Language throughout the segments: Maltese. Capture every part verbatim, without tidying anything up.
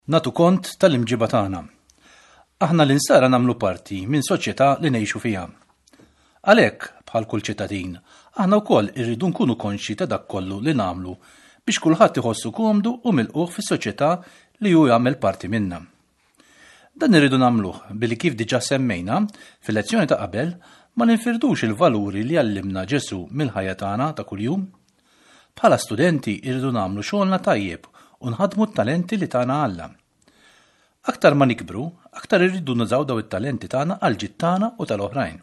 Natu kont tal-imġiba tagħna. Aħna l-insara nagħmlu parti minn soċjetà li ngħixu fiha. Għalhekk, bħal kull ċittadin, aħna wkoll irridu nkunu konxi ta' dak kollu li nagħmlu biex kulħadd iħossu komdu u milquh fis-soċjetà li hu jagħmel parti minnha. Dan irridu nagħmluh billi kif diġà semmejna fil-lezzjoni ta' qabel ma ninfirdux il-valuri li għallimna Ġesu mill-ħajja tagħna ta' kuljum. Bħala studenti irridu nagħmlu xogħolna tajjeb u nħadmu t-talenti li tagħna Alla. Aktar ma nikbru, aktar irridu nużaw daw it-talenti tagħna għal ġid tagħna u tal-oħrajn.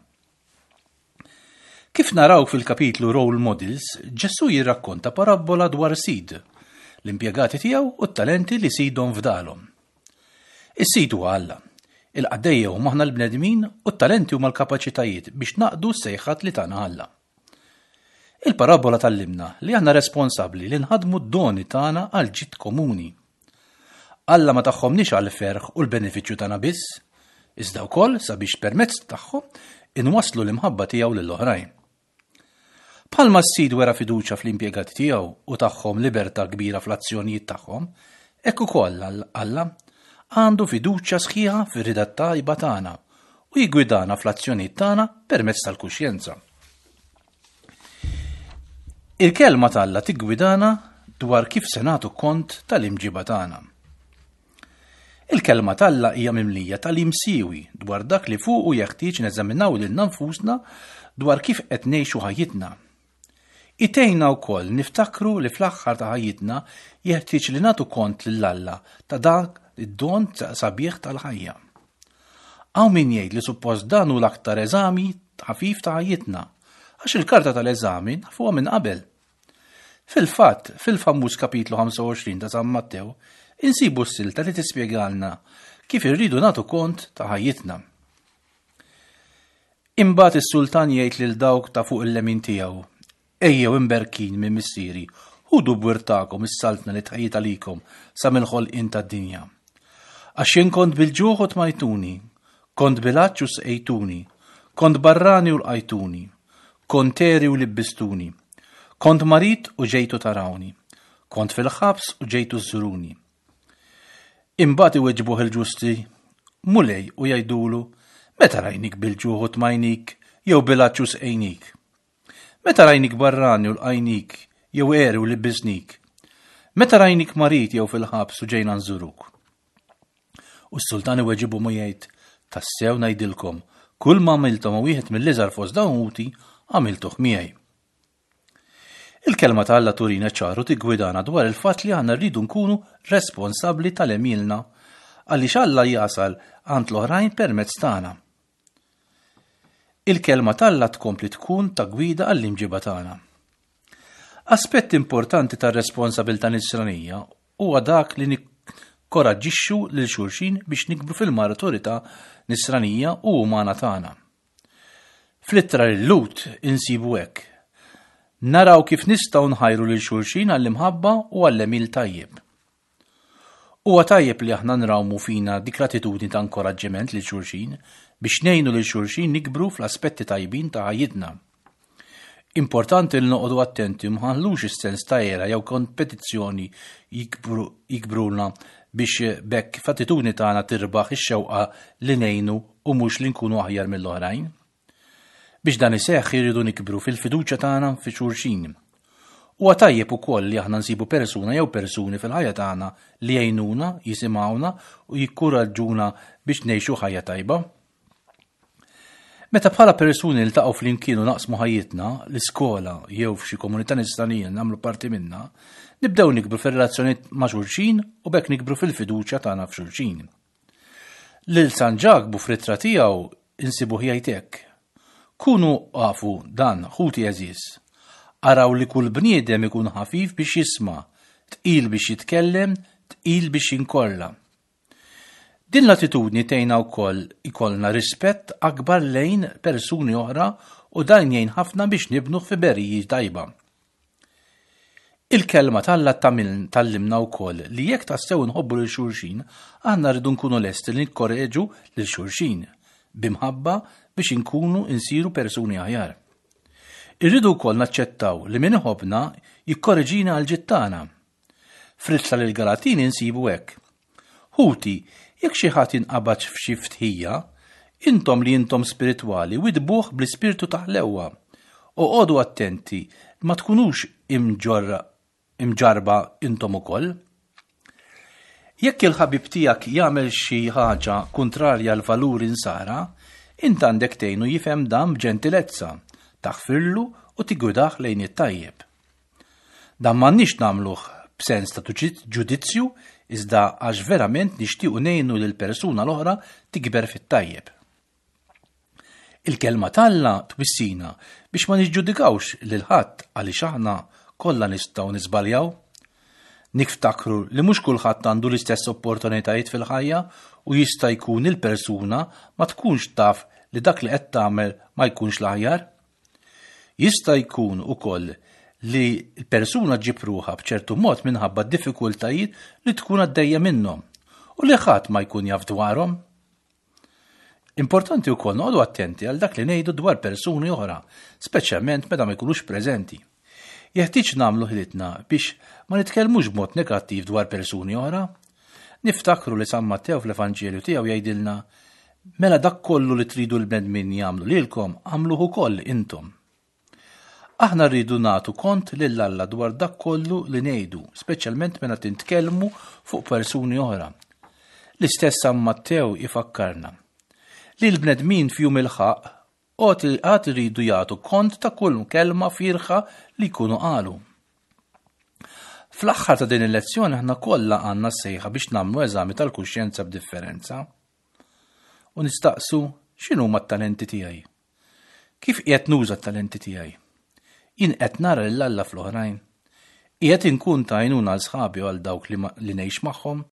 Kif naraw fil-kapitlu Role Models, Ġesu jirrakkonta parabola dwar sid, l-impjegati tiegħu u t-talenti li sidhom fdalhom. Is-sid huwa Alla, il-qaddejja huma aħna l-bnedmin u t-talenti huma l-kapaċitajiet biex naqdu s-sejħat li tagħna Alla. Il-parabola tallimna li aħna responsabbli li nħadmu d-doni tagħna għal ġid komuni. Alla ma tagħhomniex għal ferħ u l-benefiċċju tagħna biss, iżda wkoll sabiex permezz tagħhom inwasslu l-imħabba tiegħu lill-oħrajn. Bħalma s-sid wera fiduċja fl-impjegati tiegħu u tagħhom libertà kbira fl-azzjonijiet tagħhom, hekk ukoll Alla għandu fiduċja sħiħa fir-rida tajba tagħna u jiggwidana fl-azzjonijiet tagħna permezz tal-kuxjenza. Il-kelma tal-Alla tiggwidana dwar kif se nagħtu kont tal-imġiba tagħna. Il-kelma tal-Alla hija mimlija tal-imsiewi dwar dak li fuq u jeħtieġ neżaminaw lilna nfusna dwar kif qed ngħixu ħajjitna. Itejna wkoll niftakru li fl-aħħar ta' ħajjitna jeħtieġ li nagħtu kont lill-Alla ta' dak id-don sabiħ tal-ħajja. Hawn min jgħid li suppost dan hu l-aktar eżami ħafif ta' ħajjitna, għax il-karta tal-eżami nafuha minn qabel. Fil-fatt, fil-famuż kapitlu ħamsa u għoxrin ta' San Mattew, insibu s-silta li tispjegalna kif irridu nagħtu kont ta' ħajjitna. Imbagħad is-sultan jgħid lil dawk ta' fuq il-lemin tiegħu: ejjew imberkin minn missieri, ħudu bwirtakom is-saltna li tħejjit għalikom sa mill-ħolqien tad-dinja. Għax jien kont bil-ġuħ u tmajtuni, kont bil-għaġġ u sqejtuni, kont barrani u lqajtuni, kont teri u libbistuni, kont marit u ġejtu tarawni, kont fil-ħabs u ġejtu żuruni. Imbagħad iweġbuh il-ġusti mulej u jgħidulu: meta rajnik bil-ġuħ u tmajnik jew bil-għaġġ u sqejnik? Meta rajnik barrani u lqajnik jew eri u libbisnik? Meta rajnik marit jew fil-ħabs u ġejna nżuruk? U s-sultan iweġibu mu jgħid: tassew ngħidilkom, kull ma għamiltom u wieħed mill-iżgħar fost dawnti għamiltuh miegħi. Il-kelma ta' Alla turina ċaru tiggwidana dwar il-fatt li aħna rridu nkunu responsabbli tal-emilna għaliex Alla jasal għand l-oħrajn permezz tagħna. Il-kelma ta' Alla tkompli tkun ta' gwida għall-imġiba tagħna. Aspett importanti tar-responsabbiltà nisranija huwa dak li nikkoraġġixxu lil xulxin biex nikbru fil-maturità nisranija u umana tagħna. Fl-ittra l-Lut insibu hekk: naraw kif nistgħu nħajru lil xulxin għall-imħabba u għall-emil tajjeb. Huwa tajjeb li aħna nrawmu fina dik l-attitudni ta' inkoraġġiment lil xulxin biex ngħinu lil xulxin nikbru fl-aspetti tajbin ta' ħajjitna. Importanti li noqogħdu attenti ma nħallux is-sens ta' era jew kompetizzjoni jikbrulna biex bekk f'attitudni tagħna tirbaħ ix-xewqa li ngħinu u mhux li nkunu aħjar mill-oħrajn. Biex dan iseħħ iridu nikbru fil-fiduċja tagħna fi xulxin. Huwa tajjeb ukoll li aħna nsibu persuna jew persuni fil-ħajja tagħna li jgħinuna, jisimgħuna u jikkuraġġuna biex ngħixu ħajja tajba. Meta bħala persuni ltaqgħu flimkien u naqsmu ħajjitna, l-iskola jew f'xi komunità nisranija nagħmlu parti minnha, nibdew nikbru fir-relazzjonijiet ma' xulxin u bekk nikbru fil-fiduċja tagħna f'xulxin. Lil San Ġagbu f'rittra tiegħu insibu jgħid hekk: kunu għafu dan ħuti eżis, araw li kull bniedem ikun ħafif biex jisma', tqil biex jitkellem, tqil biex jinkolla. Din l-attitudni tgħinna wkoll ikollna rispett akbar lejn persuni oħra u dan jgħin ħafna biex nibnu f'beriji tajba. Il-kelma tal-Alla tallimna wkoll li jekk tassew nħobbu lil xulxin aħna rridu nkunu lesti li nikkoreġu lil xulxin b'imħabba biex inkunu insiru persuni aħjar. Irridu wkoll naċċettaw li min iħobbna jikkoreġina għal ġittana. Fritla lil Galatini insibu hekk: Ħuti, jekk xi ħadd inqabad f'xi ftħija, intom li intom spiritwali widbuh bl-ispirtu taħlewwa. U għodu attenti, ma tkunux imġorra, imġarba intom ukoll. Jekk il-ħabib tiegħek jagħmel xi ħaġa kontrarja l-valur insara, int għandek tgħinu jifhem dan b'ġentilezza, taħfirlu u tigwidah lejn it-tajjeb. Dan m'għandniex nagħmluh b'sens ta' ġudizzju, iżda għax verament nixtiequ ngħinu lil persuna l-oħra tikber fit-tajjeb. Il-kelma talla twissina biex ma niġġudikawx lil ħadd għaliex aħna kollha nistgħu niżbaljaw. Niftakru li mhux kulħadd għandu l-istess opportunitajiet fil-ħajja u jista' jkun il-persuna ma tkunx taf li dak li qed tagħmel ma jkunx l-aħjar. Jista' jkun ukoll li l-persuna ġib ruħha b'ċertu mod minħabba d-diffikultajiet li tkun għaddejja minnhom u li ħadd ma jkun jaf dwarhom. Importanti wkoll noqogħdu attenti għal dak li ngħidu dwar persuni oħra, speċjalment meta ma jkunux preżenti. Jeħtieġ nagħmlu ħilitna biex ma nitkellmux b'mod negattiv dwar persuni oħra. Niftakru li San Mattew fl-Evanġelju tiegħu jgħidilna mela dak kollu li tridu l-bnedmin jagħmlu lilkom għamluh ukoll intom. Aħna rridu nagħtu kont lil Alla dwar dak kollu li ngħidu, speċjalment meta tintkellmu fuq persuni oħra. L-istess San Mattew ifakkarna li l-bnedmin fihom il-ħaq għad iridu jagħtu kont ta' kull kelma firħa li jkunu qalu. Fl-aħħar ta' din il-lezzjoni aħna kollha għandna sejħa biex nagħmlu eżami tal-kuxjenza b'differenza u nistaqsu x'inhuma t-talenti tiegħi. Kif qiegħed nuża t-talenti tiegħi? Jien qed nara lil Alla fl-oħrajn. Qiegħed inkun ta' għajnuna għal sħabi u għal dawk li ngħix magħhom.